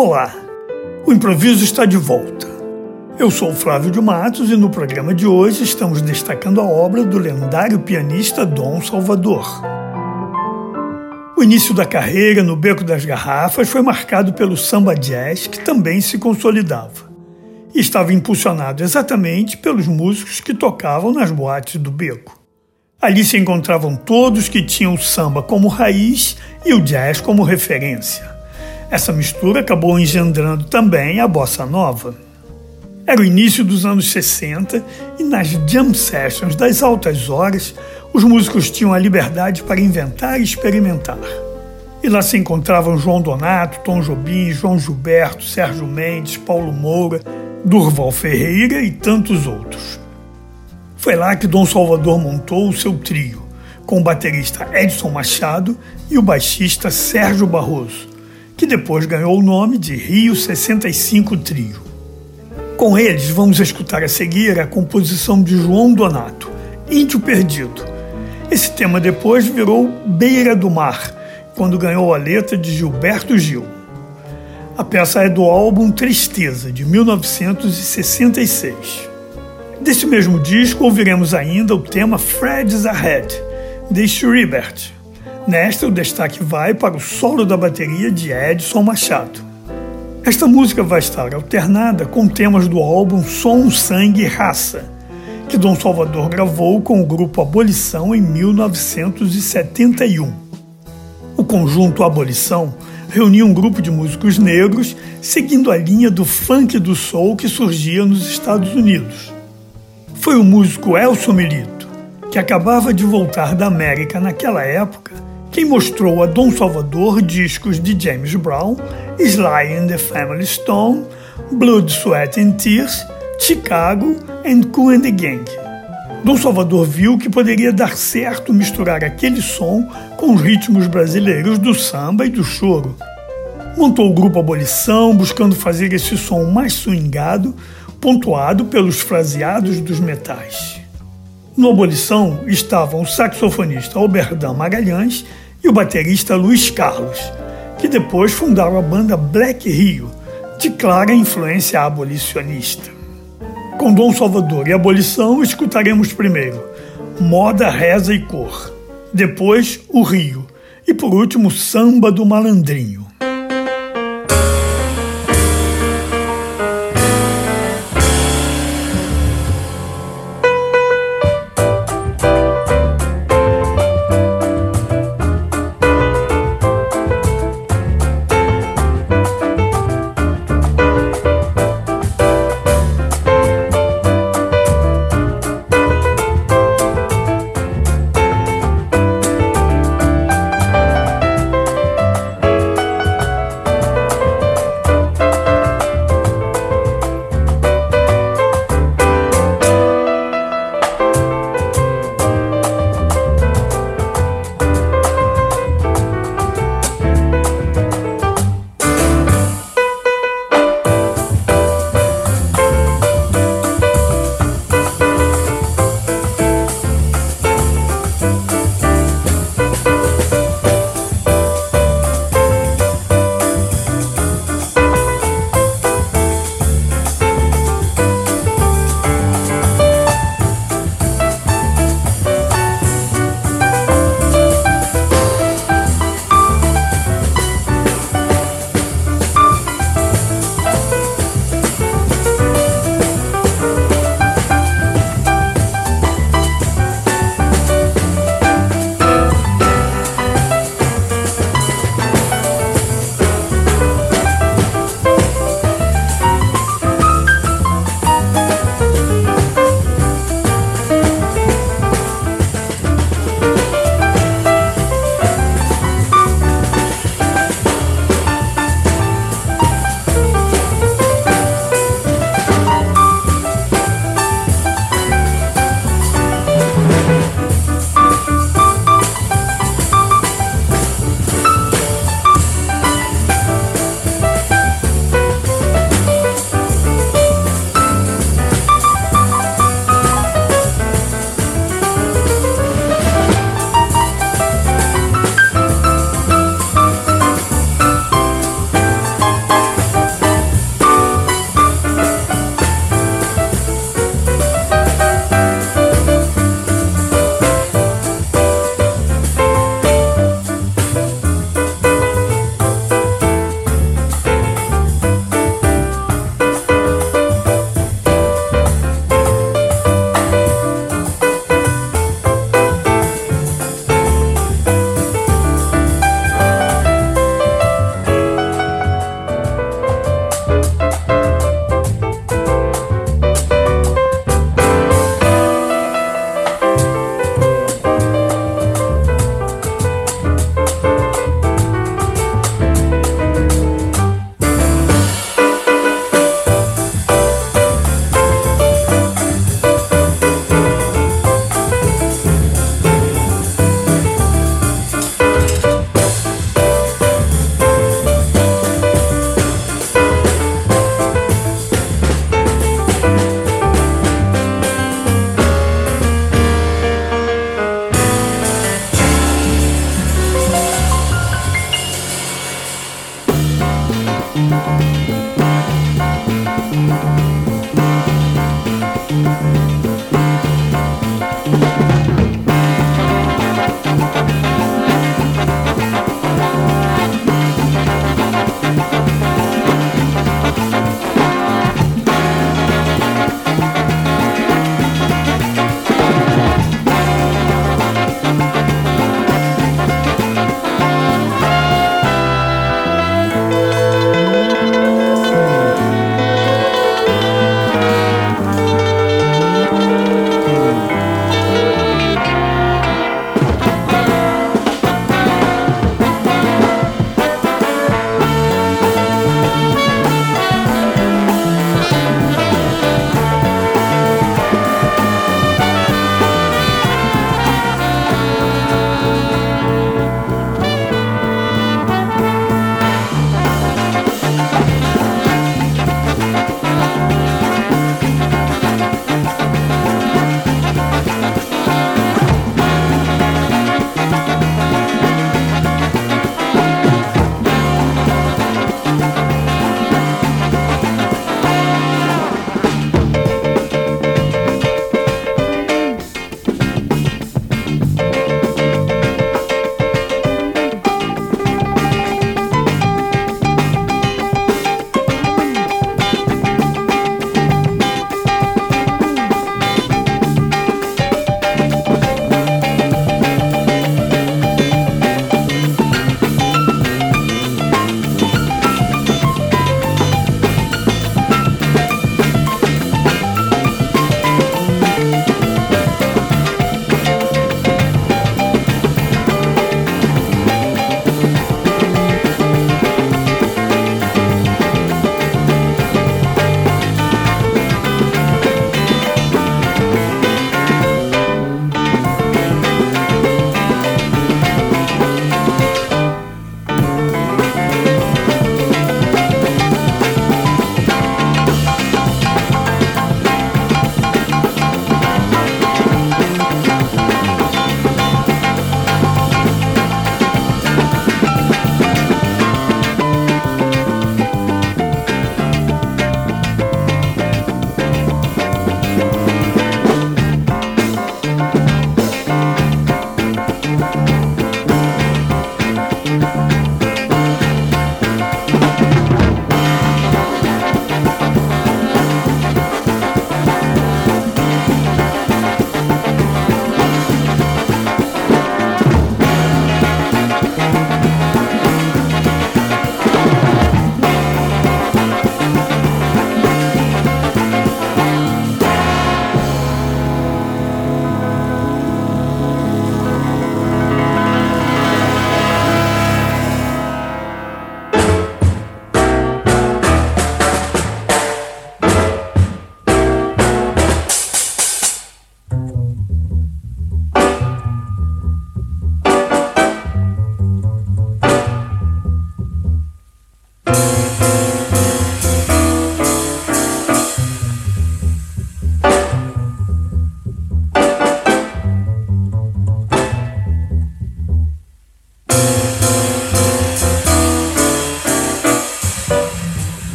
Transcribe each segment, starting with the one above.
Olá, o improviso está de volta. Eu sou o Flávio de Matos e no programa de hoje estamos destacando a obra do lendário pianista Dom Salvador. O início da carreira no Beco das Garrafas foi marcado pelo samba jazz, que também se consolidava. E estava impulsionado exatamente pelos músicos que tocavam nas boates do Beco. Ali se encontravam todos que tinham o samba como raiz e o jazz como referência. Essa mistura acabou engendrando também a bossa nova. Era o início dos anos 60 e nas jam sessions das altas horas, os músicos tinham a liberdade para inventar e experimentar. E lá se encontravam João Donato, Tom Jobim, João Gilberto, Sérgio Mendes, Paulo Moura, Durval Ferreira e tantos outros. Foi lá que Dom Salvador montou o seu trio, com o baterista Edson Machado e o baixista Sérgio Barroso, que depois ganhou o nome de Rio 65 Trio. Com eles, vamos escutar a seguir a composição de João Donato, Índio Perdido. Esse tema depois virou Beira do Mar, quando ganhou a letra de Gilberto Gil. A peça é do álbum Tristeza, de 1966. Desse mesmo disco, ouviremos ainda o tema Fred's Ahead, de Schubert. Nesta, o destaque vai para o solo da bateria de Edson Machado. Esta música vai estar alternada com temas do álbum Som, Sangue e Raça, que Dom Salvador gravou com o grupo Abolição em 1971. O conjunto Abolição reunia um grupo de músicos negros seguindo a linha do funk e do soul que surgia nos Estados Unidos. Foi o músico Elcio Milito, que acabava de voltar da América naquela época, quem mostrou a Dom Salvador discos de James Brown, Sly and the Family Stone, Blood, Sweat and Tears, Chicago and Kool and the Gang. Dom Salvador viu que poderia dar certo misturar aquele som com os ritmos brasileiros do samba e do choro. Montou o grupo Abolição, buscando fazer esse som mais swingado, pontuado pelos fraseados dos metais. No Abolição estavam o saxofonista Oberdan Magalhães e o baterista Luiz Carlos, que depois fundaram a banda Black Rio, de clara influência abolicionista. Com Dom Salvador e Abolição, escutaremos primeiro Moda, Reza e Cor, depois o Rio e por último Samba do Malandrinho.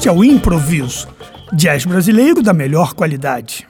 Este é o Improviso, jazz brasileiro da melhor qualidade.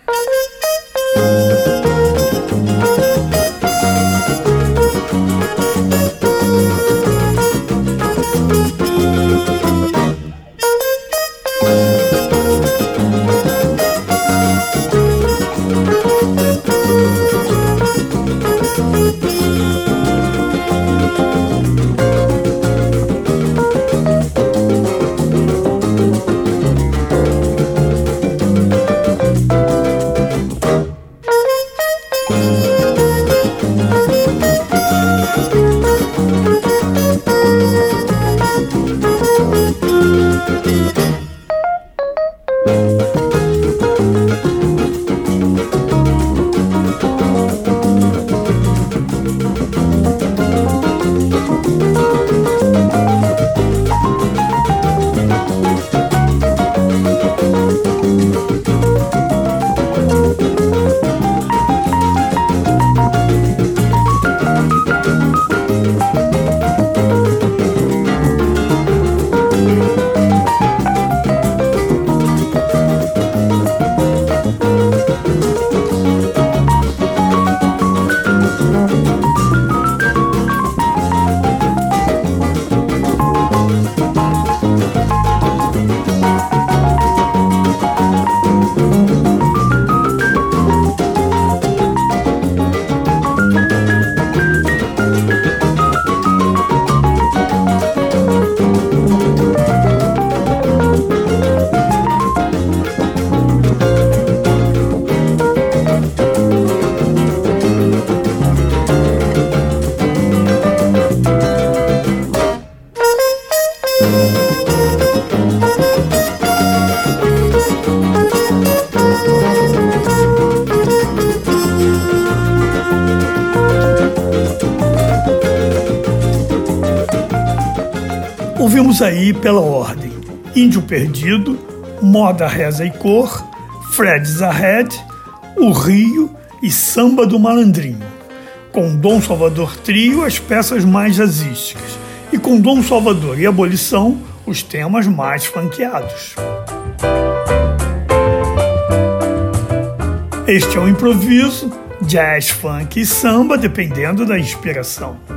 Ouvimos aí pela ordem Índio Perdido, Moda, Reza e Cor, Fred's Ahead, O Rio e Samba do Malandrinho. Com Dom Salvador Trio, as peças mais jazzísticas. E com Dom Salvador e Abolição, os temas mais funkeados. Este é o Improviso, jazz, funk e samba, dependendo da inspiração.